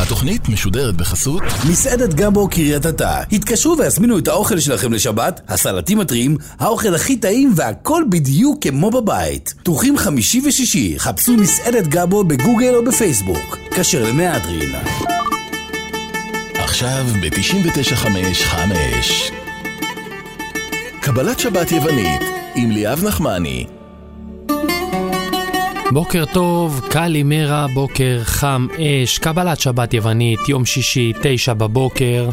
התוכנית משודרת בחסות מסעדת גבו קריית אתא. התקשרו והזמינו את האוכל שלכם לשבת, הסלטים הטריים, האוכל הכי טעים והכל בדיוק כמו בבית. פתוחים חמישי ושישי, חפשו מסעדת גבו בגוגל או בפייסבוק. כשר למהדרין. עכשיו ב-99.5 קבלת שבת יוונית עם ליאב נחמני. בוקר טוב, קלימרה, בוקר חם אש, קבלת שבת יוונית, יום שישי, 9 בבוקר.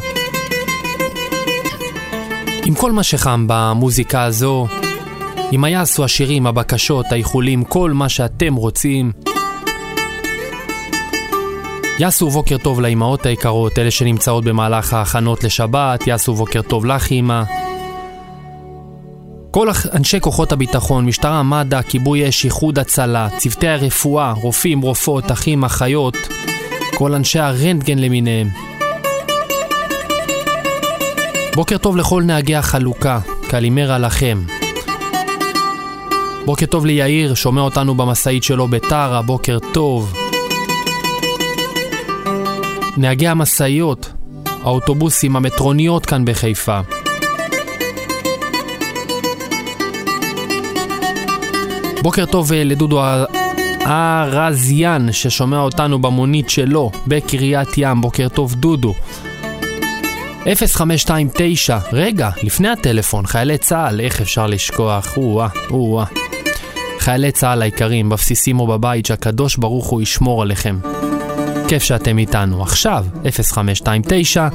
עם כל מה שחם במוזיקה הזו, עם היעשו השירים, הבקשות, האיחולים, כל מה שאתם רוצים. יעשו בוקר טוב לאימהות היקרות, אלה שנמצאות במהלך ההכנות לשבת, יעשו בוקר טוב לך אימא. כל אנשי כוחות הביטחון, משטרה, מד"א, כיבוי אש, איחוד הצלה, צוותי הרפואה, רופאים, רופאות, אחים, אחיות, כל אנשי הרנטגן למיניהם. בוקר טוב לכל נהגי החלוקה, קלימרה לכם. בוקר טוב ליאיר, שומע אותנו במסעית שלו בטרה, בוקר טוב. נהגי המסעיות, האוטובוסים, המטרוניות כאן בחיפה. בוקר טוב לדודו הרזיין ששומע אותנו במונית שלו בקריית ים. בוקר טוב דודו. 0529, רגע, לפני הטלפון, חיילי צהל, איך אפשר לשכוח? חיילי צהל היקרים, בבסיסים או בבית, שהקדוש ברוך הוא ישמור עליכם. כיף שאתם איתנו. עכשיו 0529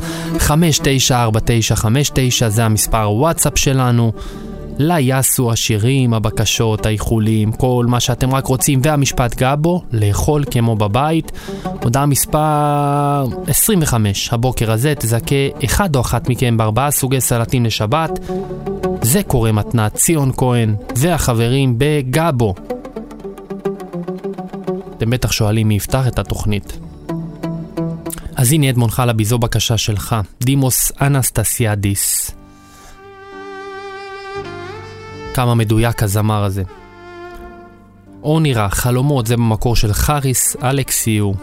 594959, זה המספר וואטסאפ שלנו. לה יעשו השירים, הבקשות, האיחולים, כל מה שאתם רק רוצים, והמשפט גבו, לאכול כמו בבית. הודעה מספר 25, הבוקר הזה תזכה אחד או אחת מכם בארבעה סוגי סלטים לשבת. זה קורא מתנת ציון כהן והחברים בגבו. אתם בטח שואלים מי יפתח את התוכנית. אז הנה אדמון חלבי, זו בקשה שלך, דימוס אנסטסיאדיס. כמה מדויק הזמר הזה. או נראה, חלומות, זה במקור של חריס אלכסיו.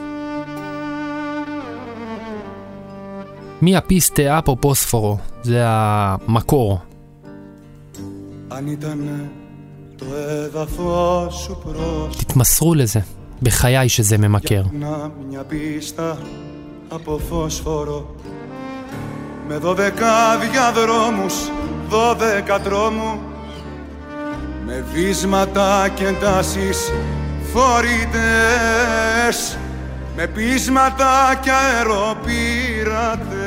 מי הפיסטה אפופוספורו, זה המקור. תתמסרו לזה, בחיי שזה ממכר. Με 12 διαδρόμους, 12 δρόμου, με βίσματα και εντάσεις φορητές, με πείσματα και αεροπειρατές.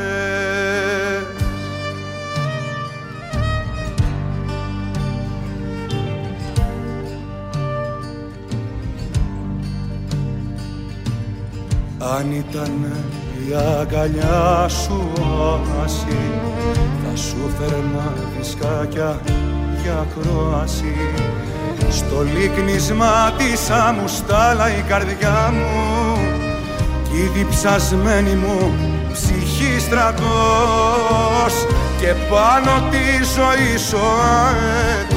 Αν ήταν η αγκαλιά σου όαση, θα σου φέρνα δισκάκια για κρόαση. Στο λίκνισμα της αμουστάλα η καρδιά μου κι η διψασμένη μου ψυχή στρατός και πάνω τη ζωή σου αετός.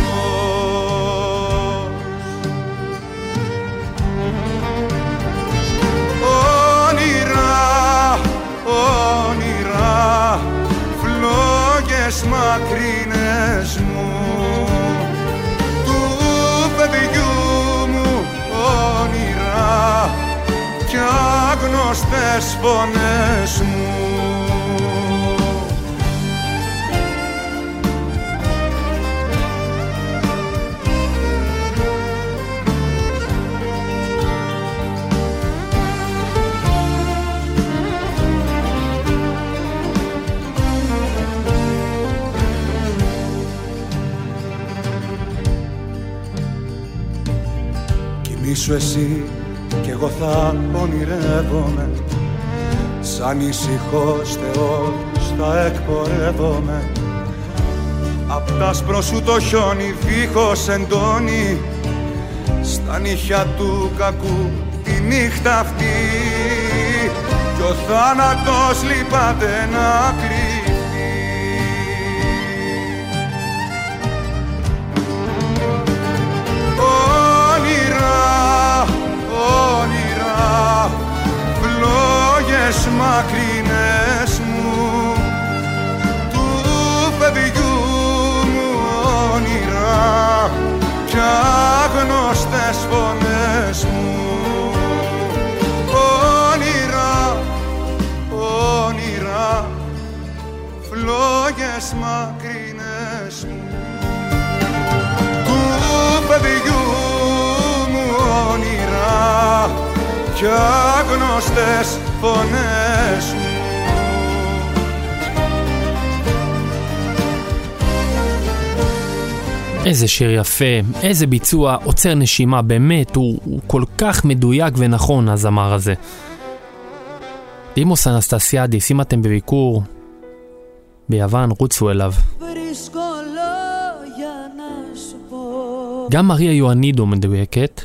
Όνειρα, φλόγες μακρινές μου, του παιδιού μου όνειρα κι άγνωστες φωνές μου. Είσαι εσύ κι εγώ θα ονειρεύομαι, σαν ησυχός Θεός θα εκπορεύομαι. Απ' τ' άσπρο σου το χιόνι δίχως εντόνι, στα νύχια του κακού τη νύχτα αυτή, κι ο θάνατος λυπάται να κρυφτεί. μακρινές μου, του παιδιού μου όνειρα κι άγνωστες φωνές μου. Όνειρα, όνειρα, φλόγες μακρινές μου, του παιδιού μου όνειρα κι άγνωστες φωνές μου. איזה שיר יפה, איזה ביצוע, עוצר נשימה, באמת, הוא כל כך מדויק ונכון, הזמר הזה. דימוס אנסטסיאדיס, אם אתם בביקור ביוון, רוצו אליו. גם מריה יואנידו מדויקת.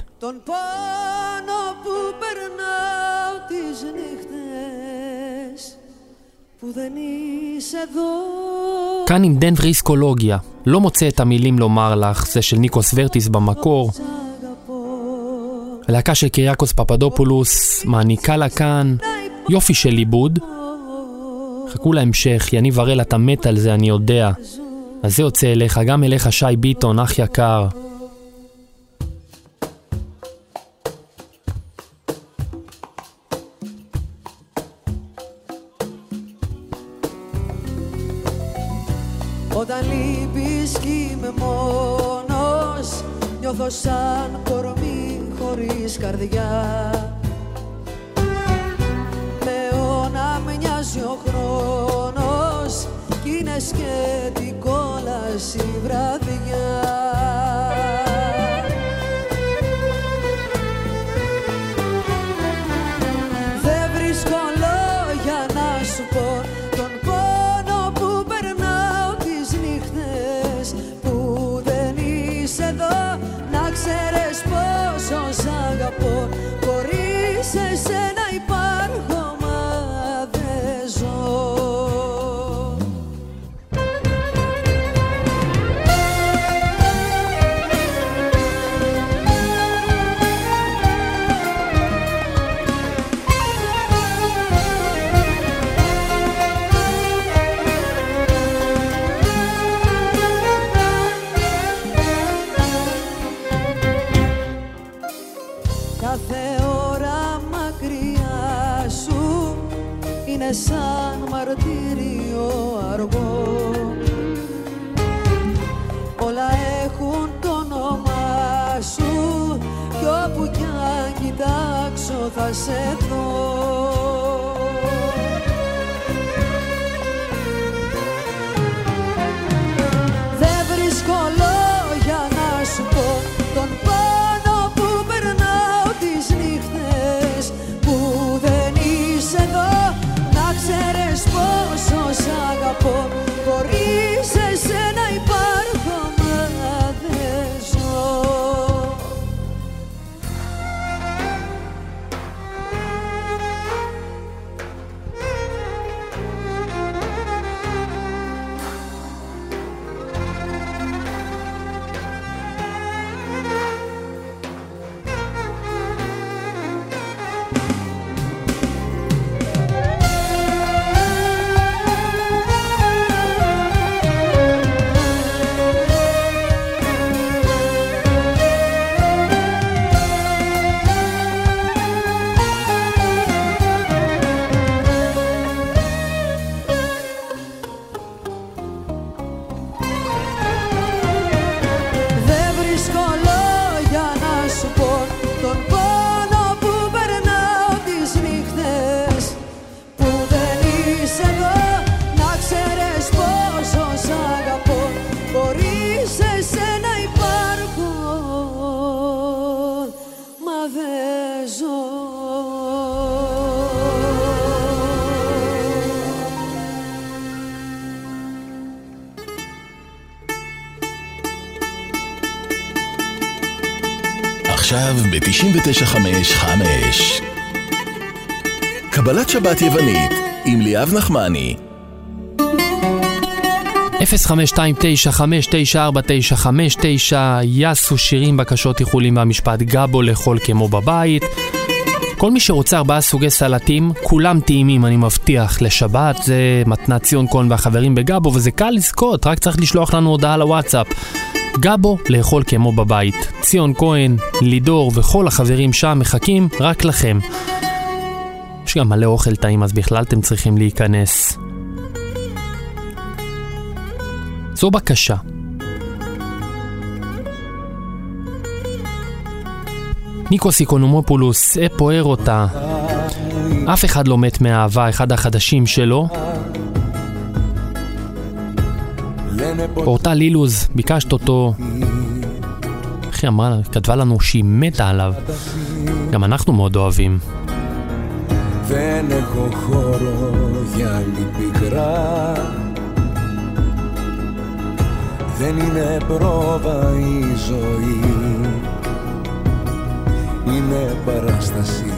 כאן עם דן וריסקולוגיה, לא מוצא את המילים לומר לך, זה של ניקוס ורטיס במקור. הלהקה של קיריאקוס פפדופולוס מעניקה לה כאן יופי של עיבוד. חכו להמשך, יניב הראל אתה מת על זה, אני יודע. אז זה יוצא אליך, גם אליך שי ביטון, אח יקר. Όταν λείπεις κι είμαι μόνος, νιώθω σαν κορμί χωρίς καρδιά. Με αιώνα μοιάζει ο χρόνος κι είναι σκέτη κόλαση βραδιά. Δεν βρίσκω λόγια να σου πω τον πόνο που περνάω τις νύχτες που δεν είσαι εδώ. Να ξέρεις πόσο σ' αγαπώ, χωρίς εσένα υπάρχω μα δεν ζω. Κάθε ώρα μακριά σου είναι σαν μαρτύριο αργό. Όλα έχουν το όνομά σου κι όπου κι αν κοιτάξω θα σε δω. Δεν βρίσκω λόγια να σου πω τον πόνο που περνάω τις νύχτες που δεν είσαι εδώ. Να ξέρεις πόσο σ' αγαπώ, χωρίς εσένα υπάρχω μα δεν ζω. עכשיו ב-99.5 קבלת שבת יוונית עם ליאב נחמני. 0529594959 יסו שירים בקשות איחולים והמשפט גבו לאכול כמו בבית. כל מי שרוצה 4 סוגי סלטים, כולם טעימים, אני מבטיח, לשבת. זה מתנת ציון כהן והחברים בגאבו, וזה קל לזכות, רק צריך לשלוח לנו הודעה לוואטסאפ. גאבו, לאכול כמו בבית. ציון כהן, לידור וכל החברים שם מחכים רק לכם. יש גם מלא אוכל טעים, אז בכלל אתם צריכים להיכנס. זו בקשה. ניקוס איקונומופולוס, פוער אותה. אף אחד לא מת מאהבה, אחד החדשים שלו. פורטה לילוז, ביקשת אותו. אחי אמרה, כתבה לנו שהיא מתה עליו. גם אנחנו מאוד אוהבים. Δεν έχω χώρο για άλλη πικρά. Δεν είναι πρόβα η ζωή, είναι παράσταση.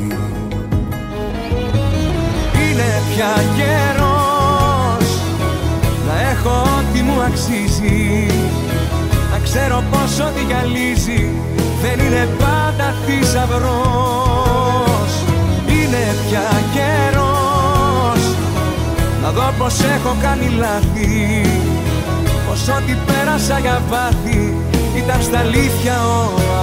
Είναι πια καιρός να έχω ό,τι μου αξίζει, να ξέρω πως ό,τι γυαλίζει δεν είναι πάντα θησαυρός. Είναι πια καιρός να δω πως έχω κάνει λάθη, πως ό,τι πέρασα για βάθη ήταν στα αλήθεια ο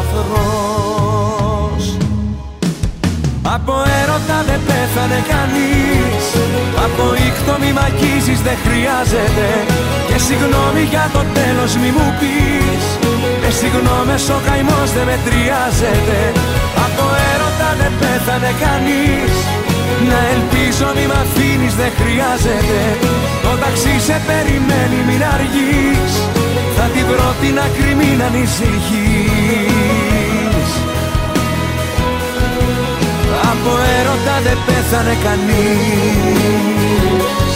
αφρός. Από έρωτα δεν πέθανε κανείς, από ήχτο μη μ' αγγίζεις δεν χρειάζεται, και συγγνώμη για το τέλος μη μου πεις, με συγγνώμες ο καημός δεν μετριάζεται. Από έρωτα δεν πέθανε κανείς, να ελπίζω μη μ' αφήνεις δεν χρειάζεται, το ταξί σε περιμένει μην αργείς, θα την βρω την άκρη μην ανησυχείς. Από έρωτα δεν πέθανε κανείς.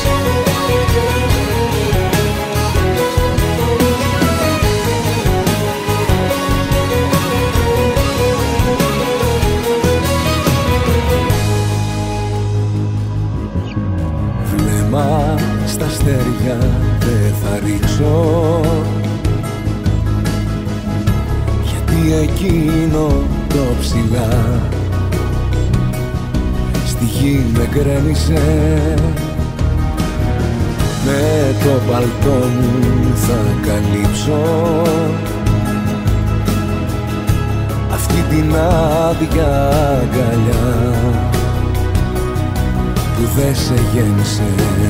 Βλέμμα στα αστέρια δεν θα ρίξω, γιατί εκείνο το ψηλά στη γη με γκρέμισε, με το παλτό μου θα καλύψω αυτή την άδεια αγκαλιά που δεν σε γέμισε.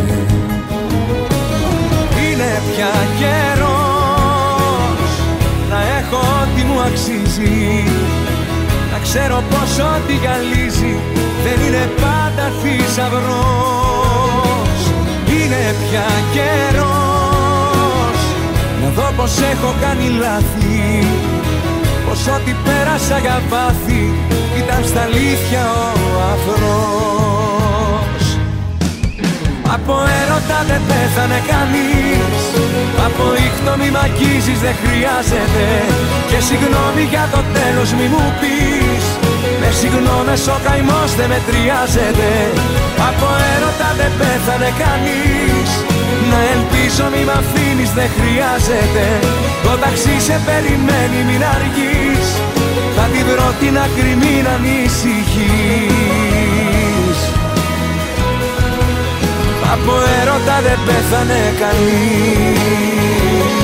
Είναι πια καιρός να έχω ό,τι μου αξίζει, να ξέρω πως ό,τι γυαλίζει δεν είναι πάντα θησαυρός. Είναι πια καιρός να δω πως έχω κάνει λάθη, πως ό,τι πέρασα για βάθη ήταν στα αλήθεια ο αφρός. Από έρωτα δεν πέθανε κανείς, από ήχτο μη μ' αγγίζεις δεν χρειάζεται, και συγγνώμη για το τέλος μη μου πεις, με συγγνώμες ο καημός δεν μετριάζεται. Από έρωτα δεν πέθανε κανείς, να ελπίζω μη μ' αφήνεις δεν χρειάζεται, το ταξί σε περιμένει μην αργείς, θα την βρω την άκρη μην ανησυχείς. Από έρωτα δεν πέθανε κανείς.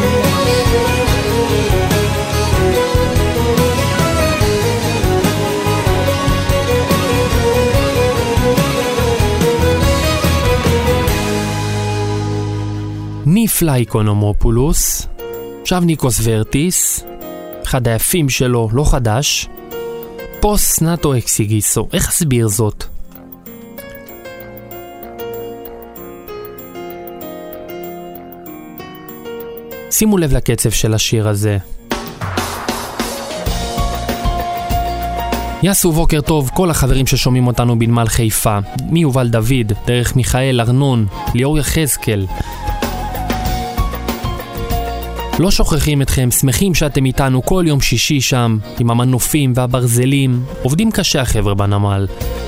נפלא איקונומופולוס, עכשיו ניקוס ורטיס, אחד היפים שלו, לא חדש, פוס נאטו אקסיגיסו. איך אסביר זאת? שימו לב לקצב של השיר הזה. יעשו בוקר טוב כל החברים ששומעים אותנו בנמל חיפה, מיובל דוד, דרך מיכאל ארנון, ליאור יחזקאל. לא שוכחים אתכם, שמחים שאתם איתנו כל יום שישי שם, עם המנופים והברזלים. עובדים קשה החבר'ה בנמל.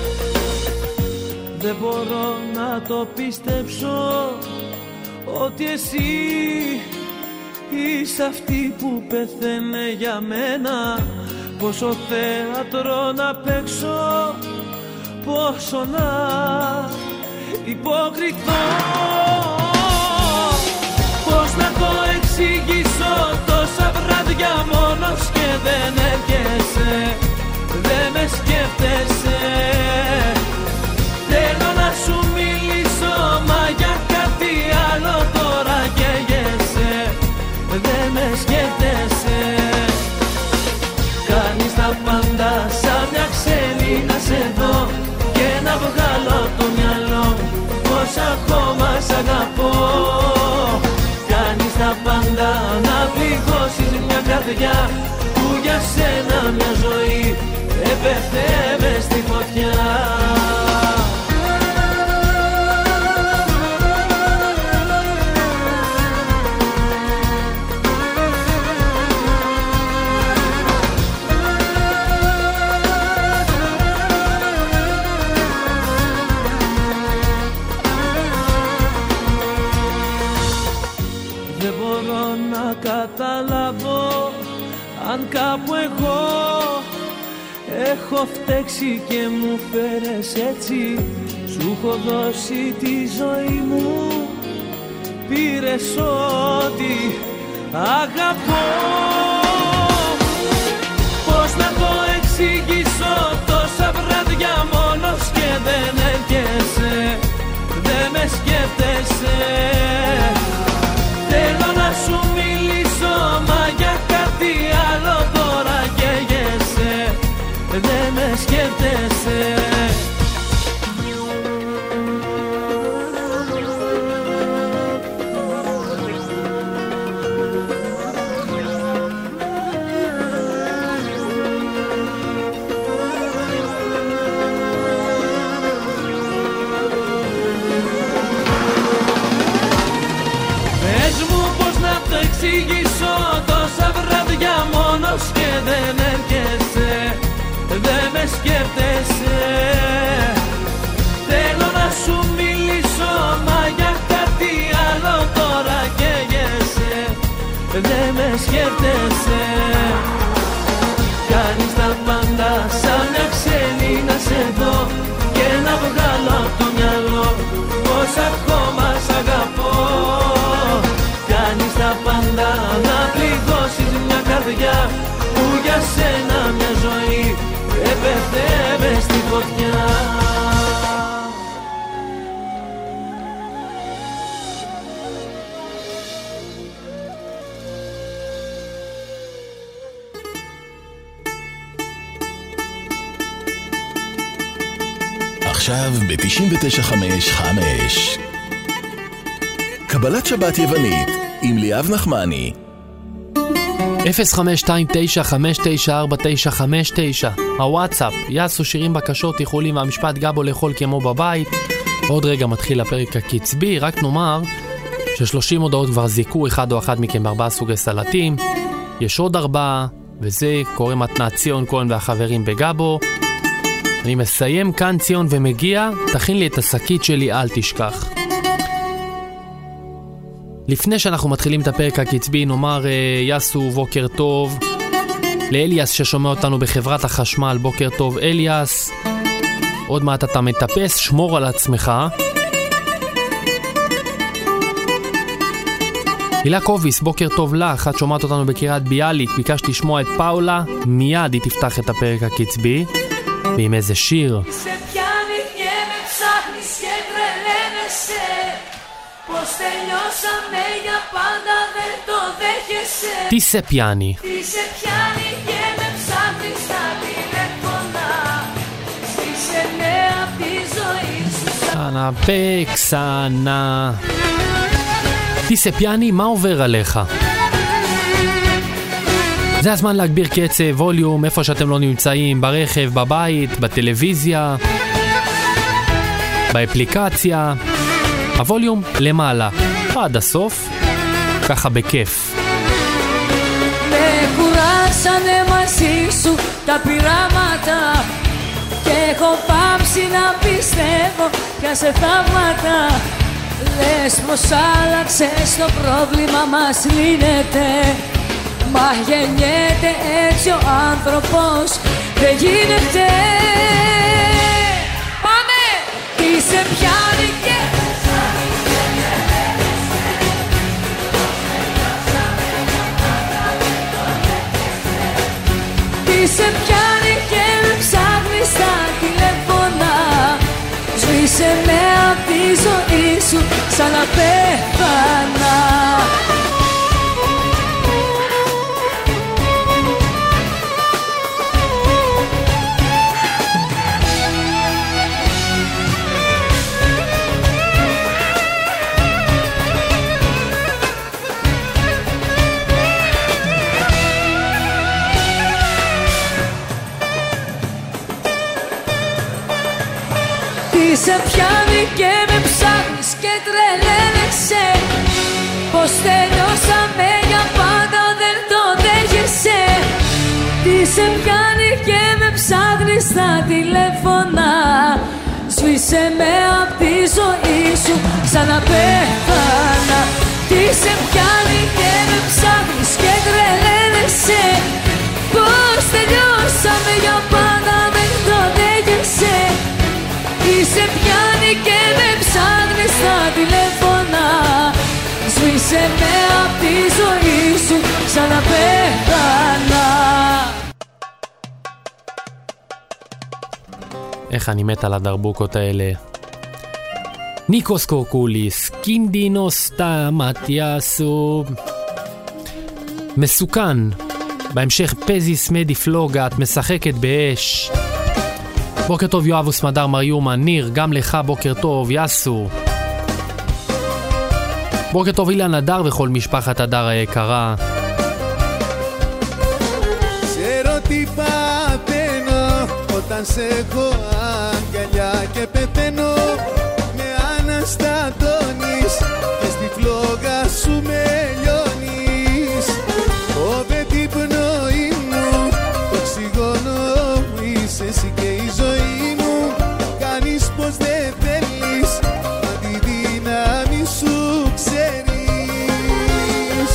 Δεν μπορώ να το πιστέψω ότι εσύ είσαι αυτή που πεθαίνε για μένα. Πόσο θέατρο να παίξω πόσο να υποκριθώ. Πώς να το εξηγήσω, τόσα βράδια μόνος και δεν έρχεσαι, δεν με σκέφτεσαι. Θέλω να σου μιλήσω, μα για κάτι άλλο τώρα καίγεσαι, δεν με σκέφτεσαι. Κάνεις τα πάντα σαν μια ξένη να σε δω και να βγάλω το μυαλό πως ακόμα σ' αγαπώ. Κάνεις τα πάντα να πληγώσεις μια καρδιά που για σένα μια ζωή έπεθε μες στη φωτιά. Καταλάβω αν κάπου εγώ έχω φταίξει και μου φέρες έτσι. Σου έχω δώσει τη ζωή μου, πήρες ό,τι αγαπώ. Πώς να το εξηγήσω, τόσα βράδια μόνος και δεν έρχεσαι, δεν με σκέφτεσαι. Θέλω να σου μιλήσω, μα για κάτι άλλο τώρα καίγεσαι, δεν με σκέφτεσαι. Τόσα βράδια μόνος και δεν έρχεσαι, δεν με σκέφτεσαι. Θέλω να σου μιλήσω, μα για κάτι άλλο τώρα καίγεσαι, δεν με σκέφτεσαι. Κάνεις τα πάντα σαν μια ξένη να σε δω και να βγάλω από το μυαλό πως ακόμα σ' αγαπώ. Κάνεις τα πάντα να πληγώσεις μια καρδιά που για σένα μια ζωή έπεθε μες στη φωτιά. עכשיו ב-99.5 קבלת שבת יוונית עם ליאב נחמני. 0529594959 הוואטסאפ, יעשו שירים בקשות איחולים והמשפט גבו לאכול כמו בבית. עוד רגע מתחיל הפרק הקצבי, רק נאמר ש30 הודעות כבר זיקו אחד או אחת מכם ב4 סוגי סלטים. יש עוד 4 וזה קורא מתנת ציון כהן והחברים בגבו. אני מסיים כאן ציון ומגיע, תכין לי את השקית שלי, אל תשכח. לפני שאנחנו מתחילים את הפרק הקצבי, נאמר יסו בוקר טוב לאליאס ששומע אותנו בחברת החשמל. בוקר טוב אליאס, עוד מעט אתה מטפס, שמור על עצמך. הילה קוביס, בוקר טוב לך, את שומעת אותנו בקריית ביאליק, ביקשת לשמוע את פאולה, מיד היא תפתח את הפרק הקצבי ועם איזה שיר. Πως τελειώσαμε για πάντα δεν το δέχεσαι. Τι σε πιάνει. Τι σε πιάνει και με ψάχνεις στα τηλέφωνα. Σβήσε με απ' τη ζωή σου. ξανά. Τι σε πιάνει, מה עובר עליך? זה הזמן להגביר קצב, ווליום, איפה שאתם לא נמצאים, ברכב, בבית, בטלוויזיה, באפליקציה. הווליום למעלה, עד הסוף, ככה בכיף. Με κουράσανε μαζί σου τα πειράματα και έχω πάψει να πιστεύω πια σε θαύματα. Λες πως άλλαξες, το πρόβλημα μας λύνεται, μα γεννιέται έτσι ο άνθρωπος, δεν γίνεται. σε πιάνει και τι σε πιάνει και με ψάχνει στα τηλέφωνα. Σβήσε με απ' τη ζωή σου σαν να πέθανα. Σε πιάνει και με ψάχνεις και τρελαίνεσαι. Πως τελειώσαμε για πάντα δεν το δέχεσαι. Τι σε πιάνει και με ψάχνεις στα τηλέφωνα. Σβήσε με απ' τη ζωή σου σαν να πέθανα. Τι σε πιάνει και με ψάχνεις και τρελαίνεσαι. Πως τελειώσαμε για πάντα δεν το δέχεσαι. Τι σε πιάνει και με ψάχνεις στα τηλέφωνα. Σβήσε με απ' τη ζωή σου σαν να πέθανα. איך אני מת על הדרבוקות האלה. ניקוס קורקוליס, קינדינוס תמטיאסו. מסוכן. בהמשך פזיס מדי פלוגה, את משחקת באש. בוקר טוב יואב וסמדר מריומה, ניר, גם לך בוקר טוב, יסו. בוקר טוב אילן הדר וכל משפחת הדר היקרה. Ξέρω τι παθαίνω όταν σε έχω αγκαλιά και πεθαίνω. Με αναστατώνεις και στη φλόγα σου με λιώνεις. Κόβε την πνοή μου, το οξυγόνο είσαι εσύ και η ζωή μου. Κάνεις πως δεν θέλεις, μα τη δύναμη σου ξέρεις.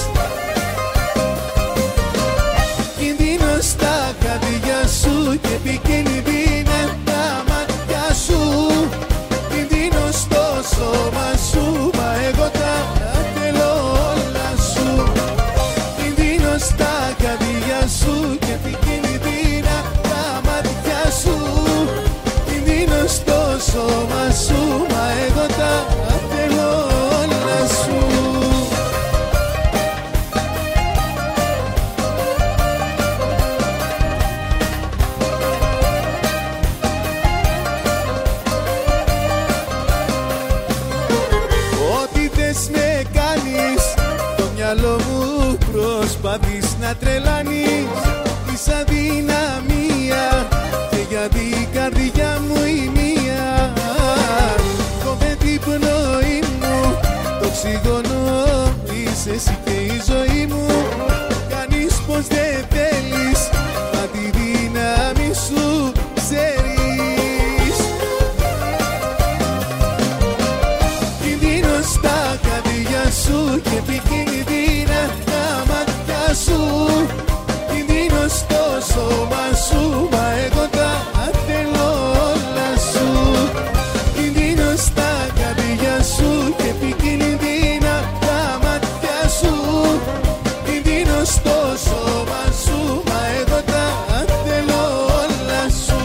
Κινδύνος στα καρδιά σου και επικίνδυνα τα μάτια σου. Κινδύνος στο σώμα σου, μα εγώ τα θέλω όλα σου. Κινδύνος στα καρδιά σου και επικίνδυνα τα μάτια σου. Κινδύνος στο σώμα σου, μα εγώ τα θέλω όλα σου. Ό,τι θες με κάνεις, το μυαλό μου προσπαθείς να τρελάνεις. Της αδυναμία και για την καρδιά μου η μία. Κόβε την πνοή μου, το οξυγόνο είσαι εσύ και η ζωή μου. Κάνεις πως δεν θέλεις, μα τη δύναμη σου ξέρεις. Κινδύνος στα καρδιά σου και επικίνδυνα τα μάτια σου. Κινδύνος στο σώμα σου, μα εγώ τα θέλω όλα σου. Κινδύνος στα καρδιά σου και επικίνδυνα τα μάτια σου. Κινδύνος στο σώμα σου, μα εγώ τα θέλω όλα σου.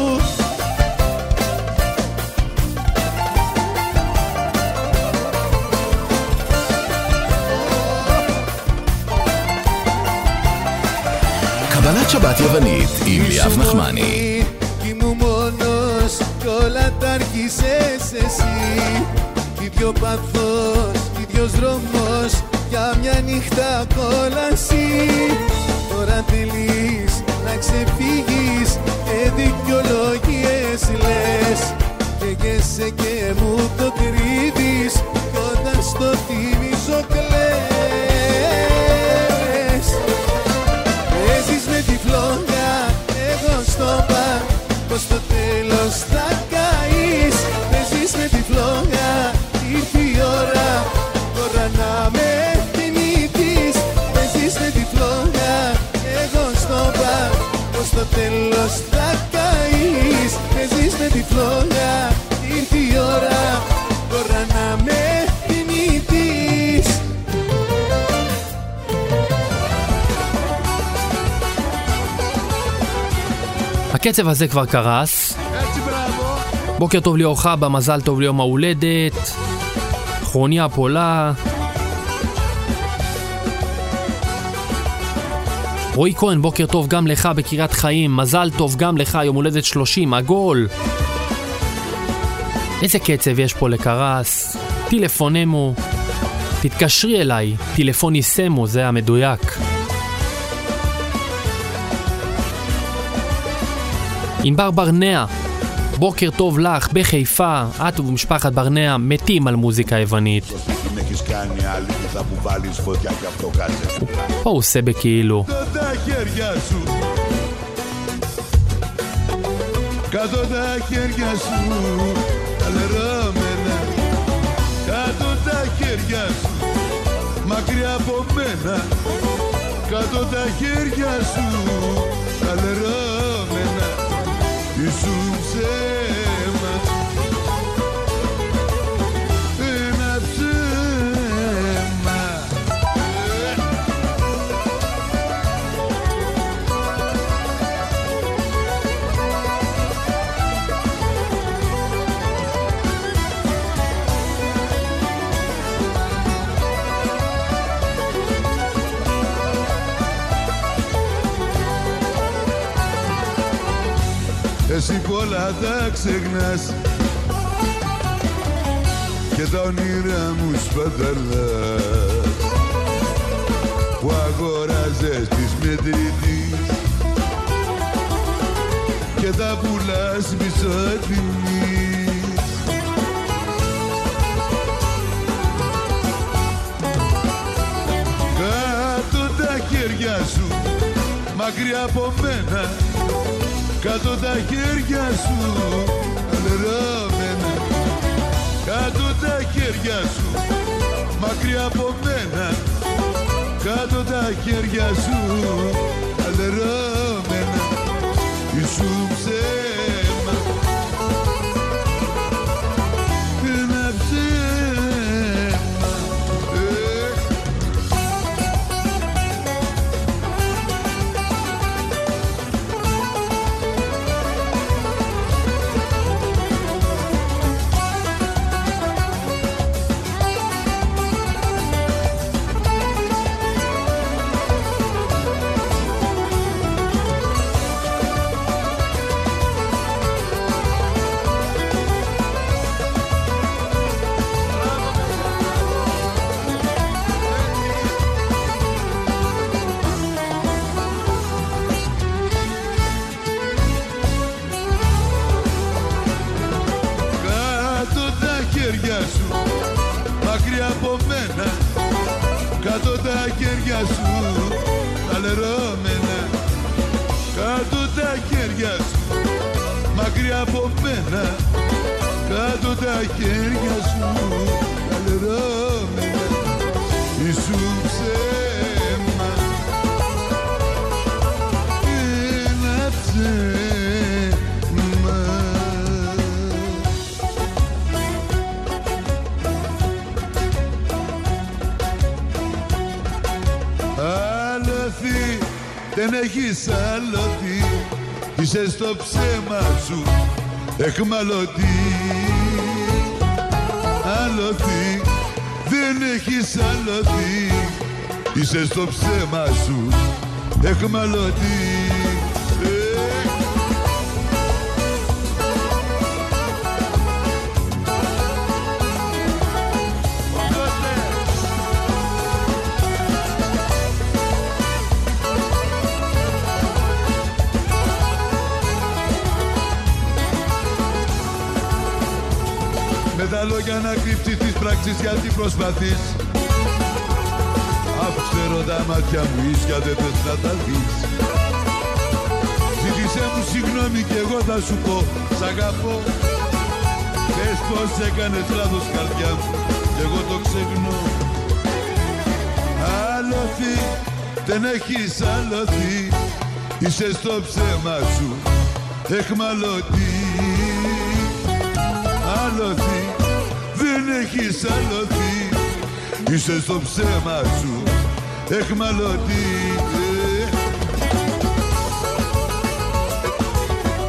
קבלת שבת יוונית עם ליאב נחמני. Ήμουν μόνος κι όλα τα άρχισες εσύ. Ίδιο παθός, ίδιος δρόμος, για μια νύχτα κόλαση. Τώρα θέλεις να ξεφύγεις και δικαιολογίες λες. Καίγεσαι και μου το κρύβεις κι όταν στο θυμίζω κλαις. Παίζεις με τη φλόγα, εγώ στο μπαρ, πως το τέλος θα καείς. Παίζεις με τη φλόγα, ήρθε η ώρα τώρα να με θυμηθείς. Παίζεις με τη φλόγα, εγώ στο μπαρ, πως το τέλος θα καείς. Παίζεις με τη φλόγα, ήρθε η ώρα הקצב הזה כבר קרס. בוקר טוב ליאור חבא, מזל טוב ליום ההולדת. כרוניה פולה. רועי כהן, בוקר טוב גם לך בקריית חיים, מזל טוב גם לך, יום הולדת 30, עגול. איזה קצב יש פה לקרס. טלפונמו, תתקשרי אליי, טלפוני סמו, זה המדויק. ענבר ברנע, בוקר טוב לך בחיפה, את ומשפחת ברנע מתים על מוזיקה יוונית. פה הוא עושה בכאילו. Κάτω τα χέρια σου, τα λερώμενα. Κάτω τα χέρια σου, μακριά από μένα. Κάτω τα χέρια σου, τα λερώμενα. Ήσουν ψέμα, ένα ψέμα. Εσύ πολλά τα ξεχνάς και τα όνειρα μου σπαταλάς που αγοράζες της μετρητής και τα πουλάς μισοτιμής. Κάτω τα χέρια σου μακριά από μένα. Κάτω τα χέρια σου, αλερώμενα. Κάτω τα χέρια σου, μακριά από μένα. Κάτω τα χέρια σου, αλερώμενα. Ήσουν ψέμα, ένα ψέμα. Κάτω τα χέρια σου, τα λερώμενα. Κάτω τα χέρια σου, μακριά από μένα. Κάτω τα χέρια σου, τα λερώμενα. Ήσουν ψέμα, ένα ψέμα. Δεν έχεις άλλοτη, είσαι στο ψέμα σου εχμαλωτή. Άλλοτη, δεν έχεις άλλοτη, είσαι στο ψέμα σου εχμαλωτή. Με τα λόγια να κρύψεις τις πράξεις γιατί προσπαθείς. Αφού ξέρω τα μάτια μου ίσια δεν θες να τα δεις. Ζήτησέ μου συγγνώμη κι εγώ θα σου πω σ' αγαπώ. Πες πως έκανες λάθος καρδιά μου κι εγώ το ξεχνώ. Άλλοθη, δεν έχεις άλλοθη, είσαι στο ψέμα σου εχμαλωτή. Άλλοθη, δεν έχεις άλλοθη, είσαι στο ψέμα σου εχμαλωτή.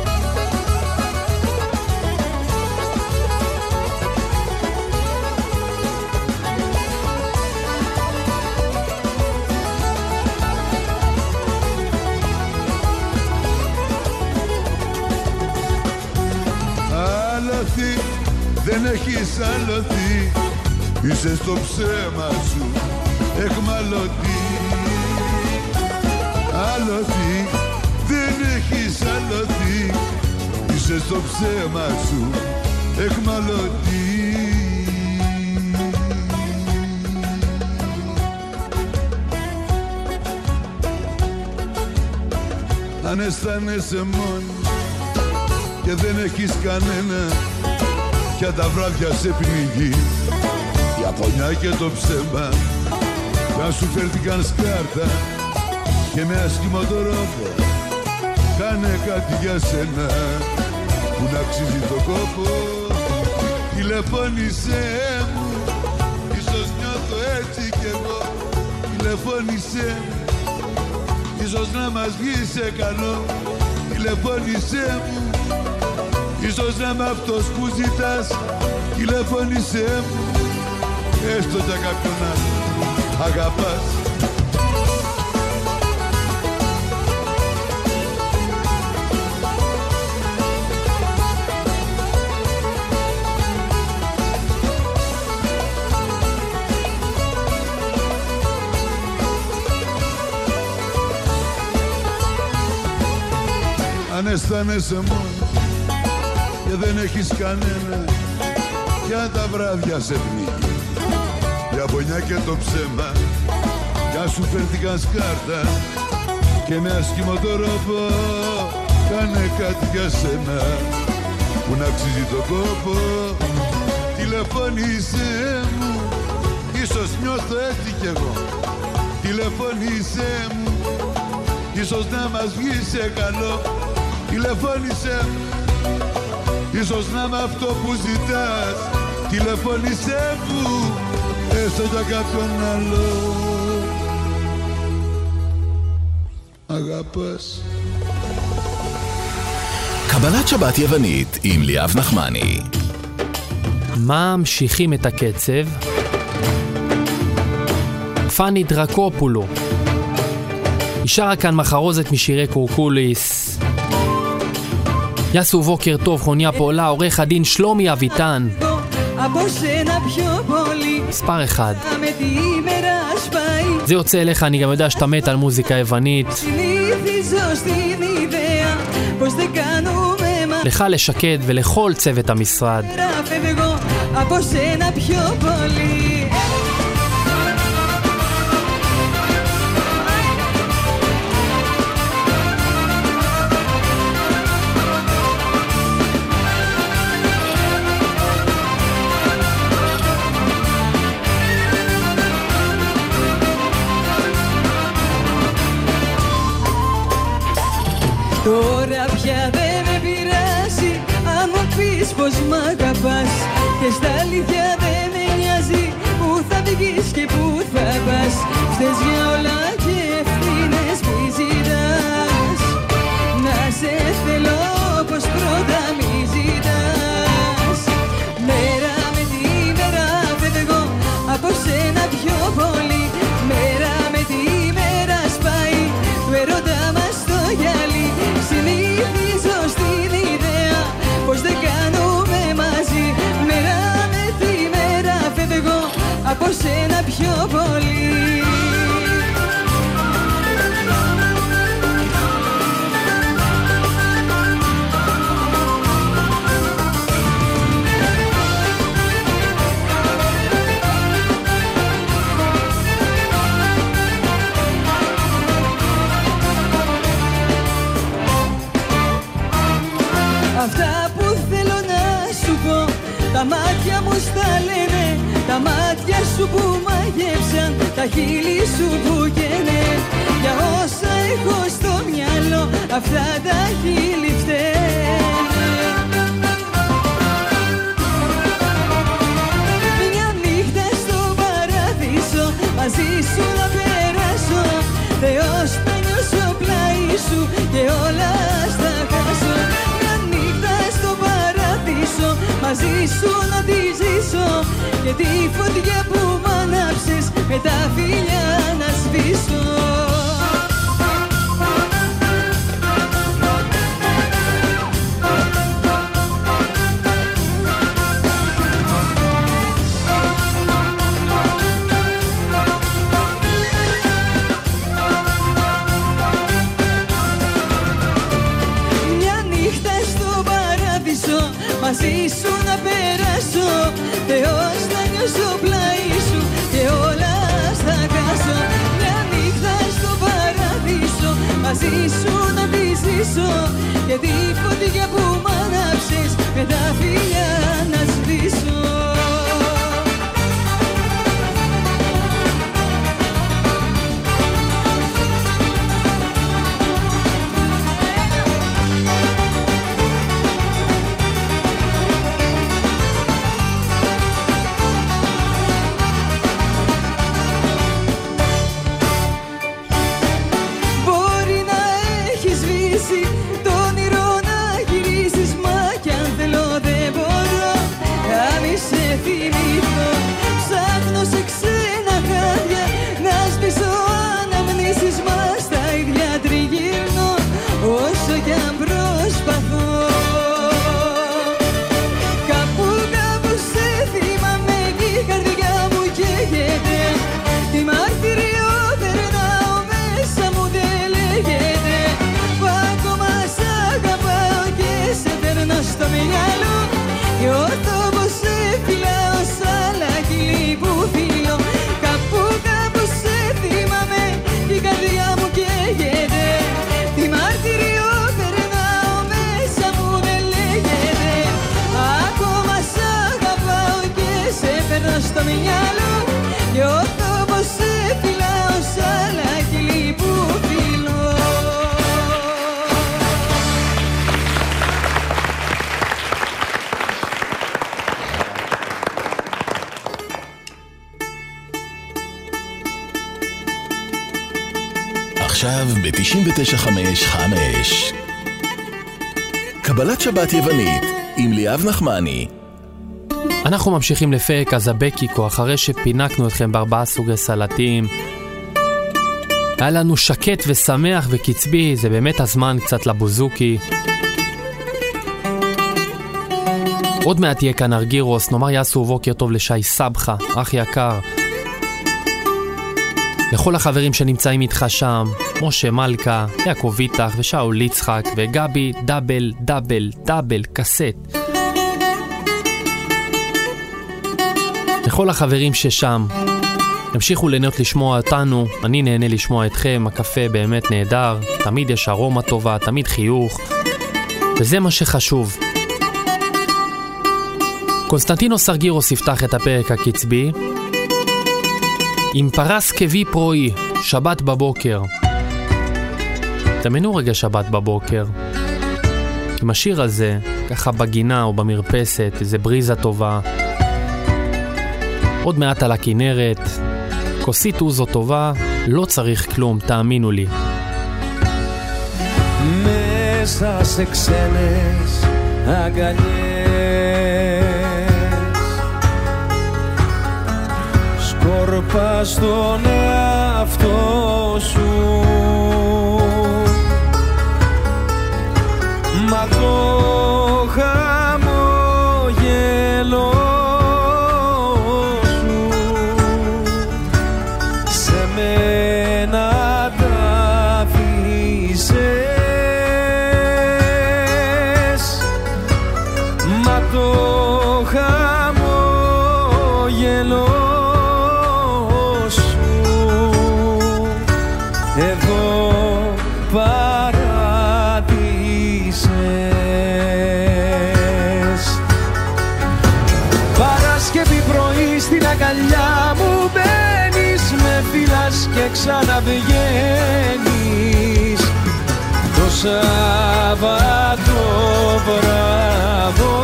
έχεις αλωθεί, είσαι στο ψέμα σου εχμαλωτή. Αλωθεί, δεν έχεις αλωθεί, είσαι στο ψέμα σου εχμαλωτή. Αν αισθάνεσαι μόνη και δεν έχεις κανένα, κι αν τα βράδια σε πνίγει η απονιά και το ψέμα, κι αν σου φέρθηκαν σκάρτα και με άσχημο τρόπο, κάνε κάτι για σένα που να αξίζει το κόπο. Τηλεφώνησέ μου, ίσως νιώθω έτσι κι εγώ. Τηλεφώνησέ μου, ίσως να μας βγει σε καλό. Τηλεφώνησέ μου, ίσως να είμαι αυτός που ζητάς. Τηλεφώνησέ μου, έστω για κάποιον άλλο αγαπάς. Αν αισθάνεσαι μόνο και δεν έχεις κανένα, κι αν τα βράδια σε πνίγει η απονιά και το ψέμα, κι αν σου φέρθηκαν σκάρτα και με άσχημο τρόπο, κάνε κάτι για σένα που να αξίζει το κόπο. Τηλεφώνησέ μου, ίσως νιώθω έτσι κι εγώ. Τηλεφώνησέ μου, ίσως να μας βγει σε καλό. Τηλεφώνησέ μου, ίσως να είμαι αυτό που ζητάς. Τηλεφώνησέ μου, έστω για κάποιον άλλο αγαπάς. קבלת שבת יוונית עם ליאב נחמני. ממשיכים את הקצב. פני דרקופולו היא שרה כאן מחרוזת משירי קורקוליס. יסו בוקר טוב, חוניה פועלה, עורך הדין שלומי אביטן. מספר אחד. זה יוצא אליך, אני גם יודע שאתה מת על מוזיקה יוונית. לך לשקד ולכל צוות המשרד. Τώρα πια δεν με πειράζει αν μου πεις πως μ' αγαπάς, και στα αλήθεια δεν με νοιάζει που θα βγεις και που θα πας. Φταίς για όλα και ευθύνες μη ζητάς. Να σε θέλω πως πρώτα μη ζητάς. Μέρα με τη μέρα φεύγω από σένα πιο πολύ. Μέρα με τη μέρα σπάει το ερώτα μας στο γυαλί. Συνήθιζω στην ιδέα πως δεν κάνουμε μαζί. Μέρα με τη μέρα φεύγω από σένα πιο πολύ. Αυτά που θέλω να σου πω, τα μάτια μου στα λένε. Τα μάτια σου που μαγεύσαν, τα χείλη σου που καίνε. Για όσα έχω στο μυαλό, αυτά τα χείλη φταίνε. Μια νύχτα στο παράδεισο, μαζί σου να περάσω. Θεός να νιώσω πλάι σου και όλα στα χάσω. Μαζί σου να τη ζήσω και τη φωτιά που μ' ανάψες με τα φιλιά να σβήσω. στο πλάι σου και όλα στα χάσω. Μια νύχτα στο παράδεισο μαζί σου να τη ζήσω και τη φωτιά που μ' άναψες με τα φιλιά να σβήσω. Στο μυαλό νιώθω πως σε φυλάω σαν άγγελη που φιλώ. עכשיו ב-99.5 קבלת שבת יוונית עם ליאב נחמני. אנחנו ממשיכים לפרק הזבקיקו אחרי שפינקנו אתכם בארבעה סוגי סלטים. היה לנו שקט ושמח וקצבי, זה באמת הזמן קצת לבוזוקי. עוד מעט יהיה כאן ארגירוס, נאמר יעשו בוקר טוב לשי סבחה, אח יקר. לכל החברים שנמצאים איתך שם, משה מלכה, יעקב ויטח ושאול ליצחק וגבי דאבל דאבל דאבל קסט. לכל החברים ששם, המשיכו ליהנות לשמוע אותנו, אני נהנה לשמוע אתכם, הקפה באמת נהדר, תמיד יש ארומה טובה, תמיד חיוך, וזה מה שחשוב. קונסטנטינוס ארגירוס יפתח את הפרק הקצבי, עם פרס קווי פרואי, שבת בבוקר. תמנו רגע שבת בבוקר. עם השיר הזה, ככה בגינה או במרפסת, איזה בריזה טובה, עוד מעט על הכינרת, כוסית אוזו טובה, לא צריך כלום, תאמינו לי. Μέσα σε ξένες αγκαλιές σκόρπα στον εαυτό σου, μα το χαμόγελο και ξαναβγαίνεις το Σάββατο βράδο.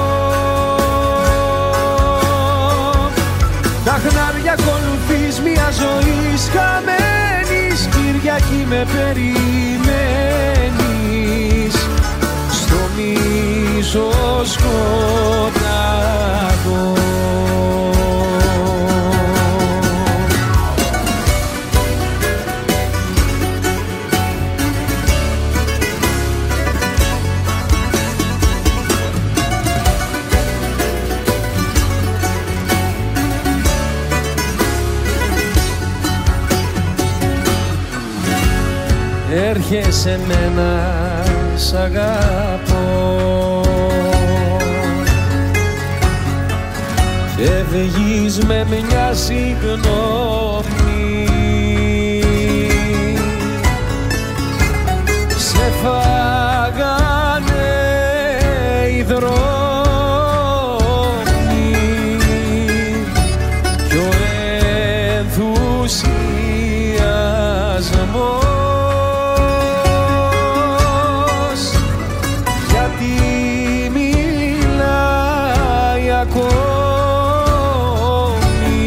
Τα χνάρια ακολουθείς μια ζωής χαμένης, Κυριακή με περιμένεις στο μίσο σκοτάδο. Έρχεσαι μένα, σ' αγαπώ φεύγεις με μια συγγνώμη. Σε φάγανε οι δρόμοι κι ο ενθουσιασμός, γιατί μιλάει ακόμη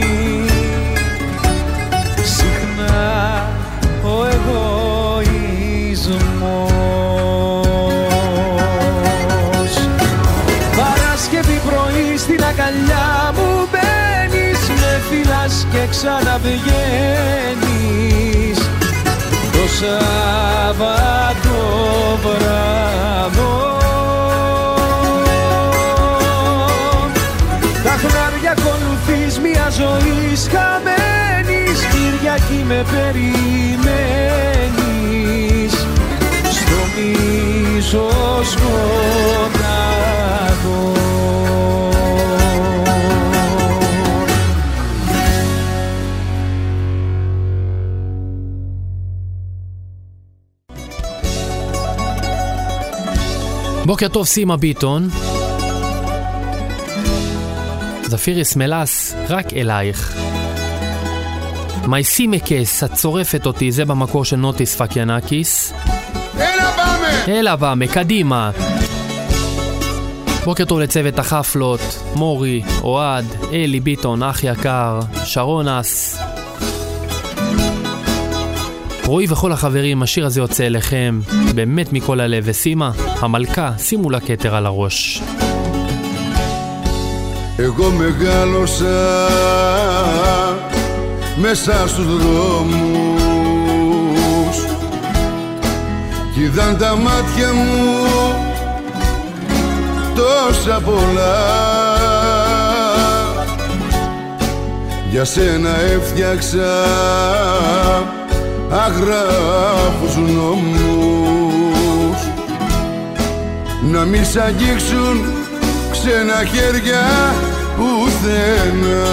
συχνά ο εγωισμός. Παρασκευή πρωί στην αγκαλιά μου μπαίνεις, με φυλάς και ξαναβγαίνεις. Το Σάββατο βράδο τα χνάρια ακολουθείς μια ζωής χαμένης. Κυριακή με περιμένεις στο μίσος μονάχο. בוקר טוב סימה ביטון, זפיריס מלס רק אלייך. מייסימקס, את צורפת אותי, זה במקור של נוטיס פקיאנקיס. אלה במה, קדימה. בוקר טוב לצוות החפלות, מורי, אוהד, אלי ביטון, אח יקר, שרונס, רועי וכל החברים. השיר הזה יוצא אליכם באמת מכל הלב. וסימה, המלכה, שימו לה כתר על הראש. Εγώ μεγάλωσα μέσα στους δρόμους κι είδαν τα μάτια μου τόσα πολλά. Για σένα έφτιαξα αγράφους νόμους, να μη σ' αγγίξουν ξένα χέρια πουθενά.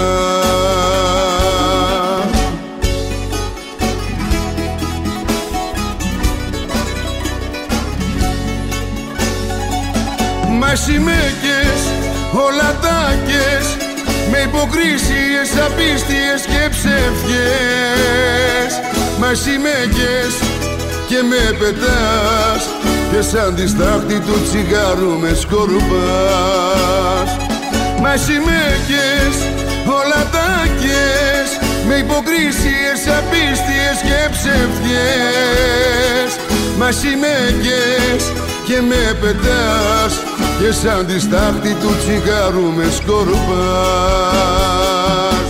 Μα εσύ μέκες, ολατάκες, με υποκρίσιες, απίστιες και ψεύτιες. Μα εσύ μέκες και με πετάς και σαν τη στάχτη του τσιγάρου με σκορπάς. Μα εσύ μέκες, ολατάκες, με υποκρίσιες, απίστιες και ψεύτιες. Μα εσύ μέκες και με πετάς και σαν τη στάχτη του τσιγάρου με σκορπάς.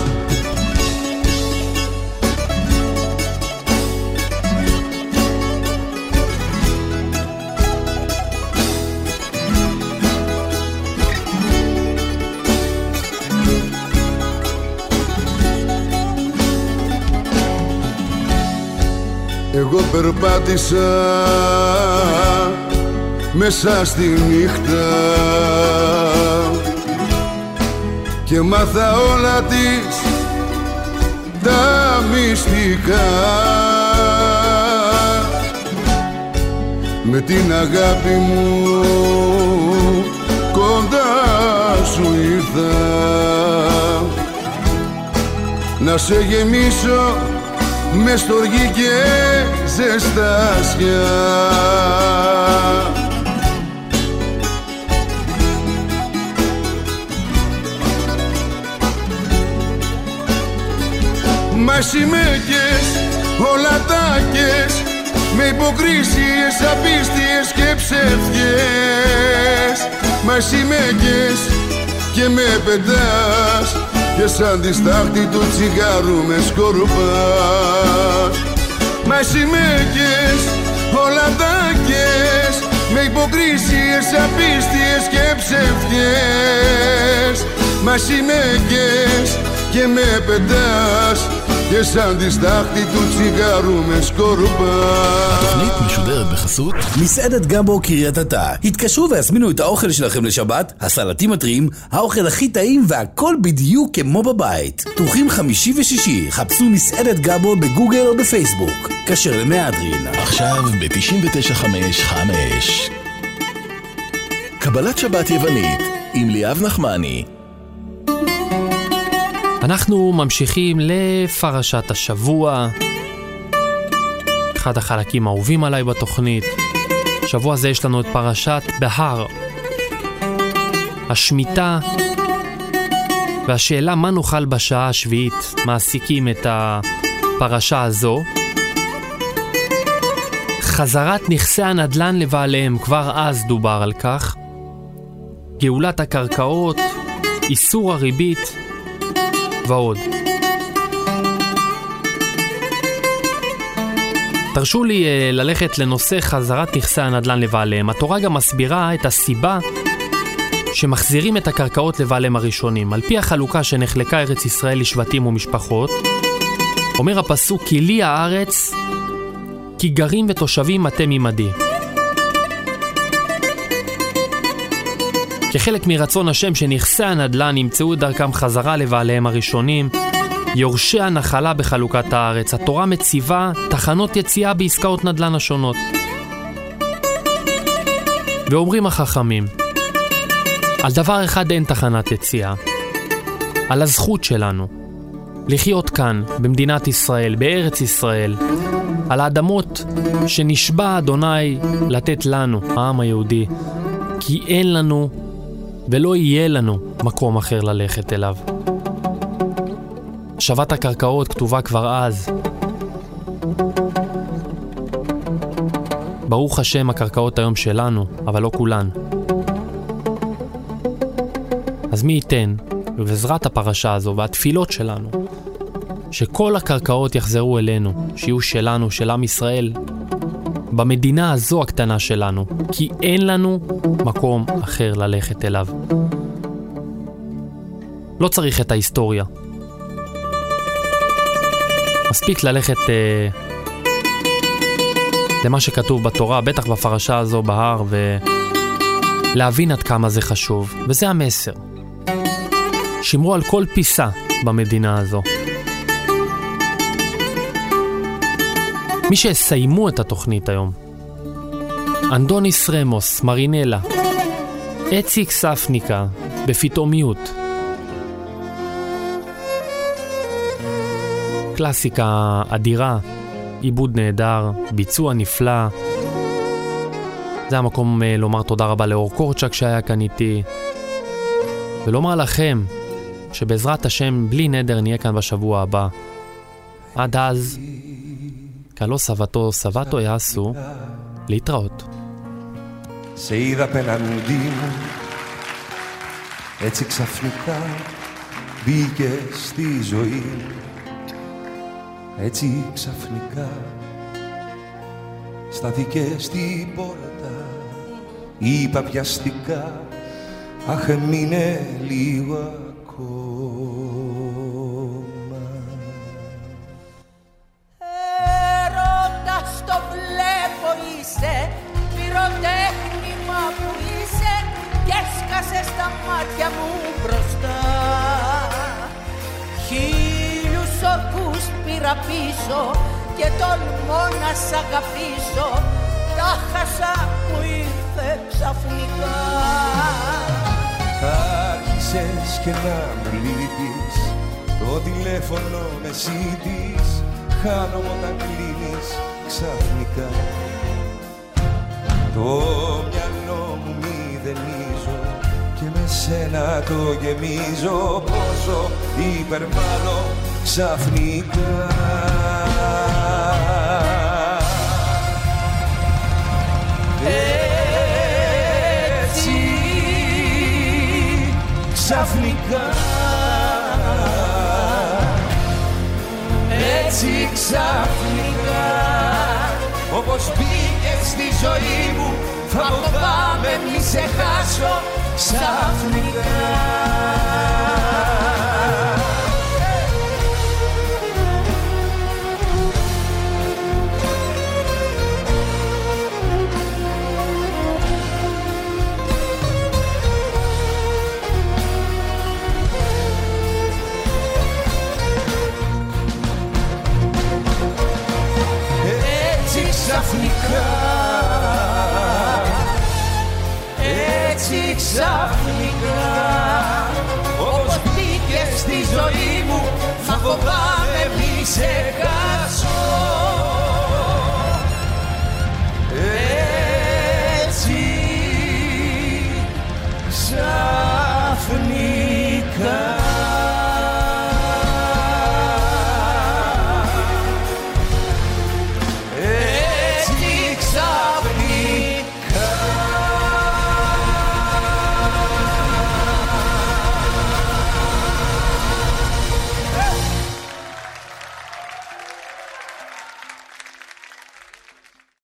Εγώ περπάτησα μέσα στη νύχτα και μάθα όλα της τα μυστικά. Με την αγάπη μου κοντά σου ήρθα, να σε γεμίσω με στοργή και ζεστάσια. Μα εσύ μέκες, ολατάκες, με υποκρίσιες, απίστιες και ψεύτιες. Μα εσύ μέκες και με πετάς και σαν τη στάχτη του τσιγάρου με σκορπάς. Μα εσύ μέκες, ολατάκες, με υποκρίσιες, απίστιες και ψεύτιες. Μα εσύ μέκες και με πετάς και σαν τη στάχτη του τσιγάρου με σκορπά. התוכנית משודרת בחסות מסעדת גמבו קריית אתא. התקשרו והזמינו את האוכל שלכם לשבת, הסלטים הטריים, האוכל הכי טעים והכל בדיוק כמו בבית. פתוחים חמישי ושישי, חפשו מסעדת גמבו בגוגל או בפייסבוק. כשר למהדרין. עכשיו ב-99.5 קבלת שבת יוונית עם ליאב נחמני. אנחנו ממשיכים לפרשת השבוע, אחד החלקים האהובים עליי בתוכנית. שבוע זה יש לנו את פרשת בהר, השמיטה, והשאלה מה נאכל בשעה השביעית מעסיקים את הפרשה הזו. חזרת נכסי הנדל"ן לבעליהם, כבר אז דובר על כך. גאולת הקרקעות, איסור הריבית ועוד. תרשו לי ללכת לנושא חזרת נכסי הנדל"ן לבעליהם. התורה גם מסבירה את הסיבה שמחזירים את הקרקעות לבעליהם הראשונים. על פי החלוקה שנחלקה ארץ ישראל לשבטים ומשפחות, אומר הפסוק כי לי הארץ כי גרים ותושבים אתם עמדי. כחלק מרצון השם שנכסי הנדל"ן ימצאו את דרכם חזרה לבעליהם הראשונים, יורשי הנחלה בחלוקת הארץ, התורה מציבה תחנות יציאה בעסקאות נדל"ן השונות. ואומרים החכמים, על דבר אחד אין תחנת יציאה, על הזכות שלנו לחיות כאן במדינת ישראל, בארץ ישראל, על האדמות שנשבע אדוני לתת לנו, העם היהודי, כי אין לנו ולא יהיה לנו מקום אחר ללכת אליו. שבת הקרקעות כתובה כבר אז. ברוך השם הקרקעות היום שלנו, אבל לא כולן. אז מי ייתן, ובעזרת הפרשה הזו והתפילות שלנו, שכל הקרקעות יחזרו אלינו, שיהיו שלנו, של עם ישראל, במדינה הזו הקטנה שלנו, כי אין לנו מקום אחר ללכת אליו. לא צריך את ההיסטוריה. מספיק ללכת למה שכתוב בתורה, בטח בפרשה הזו בהר, ולהבין עד כמה זה חשוב. וזה המסר. שמרו על כל פיסה במדינה הזו. מי שסיימו את התוכנית היום, אנדוניס רמוס, מרינלה, אציק ספניקה, בפתאומיות. קלאסיקה אדירה, עיבוד נהדר, ביצוע נפלא. זה המקום לומר תודה רבה לאור קורצ'ק שהיה כאן איתי, ולומר לכם שבעזרת השם בלי נדר נהיה כאן בשבוע הבא. עד אז קלו סבתו יעשו, להתראות. Σε είδα απέναντί μου, έτσι ξαφνικά μπήκε στη ζωή μου. Έτσι ξαφνικά στάθηκε στην πόρτα, είπα πιαστικά, αχ μείνε λίγο ακόμα. Έρωτας το βλέπω είσαι, πυροτέχνημα που είσαι, κι έσκασε στα μάτια μου μπροστά. Χίλιους ορκούς πήρα πίσω και τολμώ να σ' αγαπήσω, τα χάσα που ήρθε ξαφνικά. Άρχισες και να μου λείπεις, το τηλέφωνο με ζήτης, χάνομαι όταν κλείνεις ξαφνικά. Το μυαλό μου μηδενίζω και με σένα το γεμίζω, πόσο υπερβάλλω ξαφνικά. Έτσι ξαφνικά, έτσι ξαφνικά, όπως μπήκες στη ζωή μου, φοβάμαι μη σε χάσω ξαφνικά. ξαφνικά, έτσι ξαφνικά, όπως μπήκες στη ζωή μου, θα φοβάμαι μη σε χάσω.